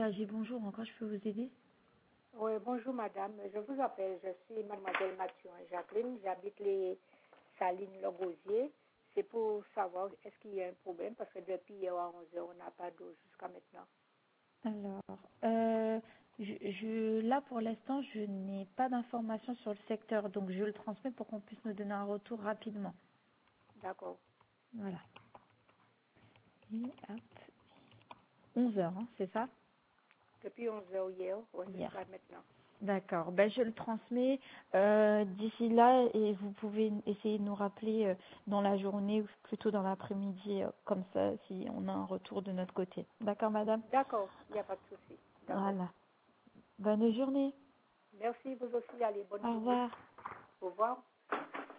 AG, bonjour, encore je peux vous aider? Oui, bonjour madame. Je vous appelle. Je suis mademoiselle Mathieu Jacqueline. J'habite les Salines Logosier. C'est pour savoir est-ce qu'il y a un problème parce que depuis hier à 11 heures, on n'a pas d'eau jusqu'à maintenant. Alors, là pour l'instant, je n'ai pas d'informations sur le secteur, donc je le transmets pour qu'on puisse nous donner un retour rapidement. D'accord. Voilà. Et hop, 11 heures, hein, c'est ça? Depuis 11 heures hier, ouais, Hier. jusqu'à maintenant. D'accord. Ben, je le transmets d'ici là et vous pouvez essayer de nous rappeler dans la journée ou plutôt dans l'après-midi, comme ça, si on a un retour de notre côté. D'accord, madame? D'accord, il n'y a pas de souci. D'accord. Voilà. Bonne journée. Merci, vous aussi. Allez, bonne Au journée. revoir. Au revoir.